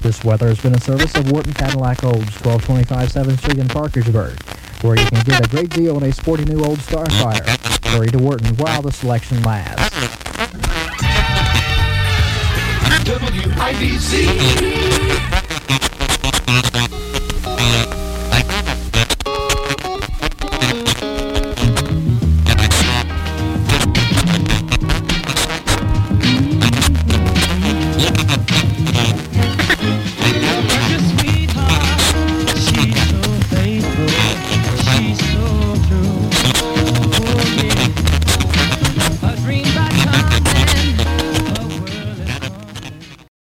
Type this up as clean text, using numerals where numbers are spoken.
This weather has been a service of Wharton Cadillac Olds, 1225 7th Street in Parkersburg, where you can get a great deal on a sporty new old Starfire. Hurry to Wharton while the selection lasts. WIBC.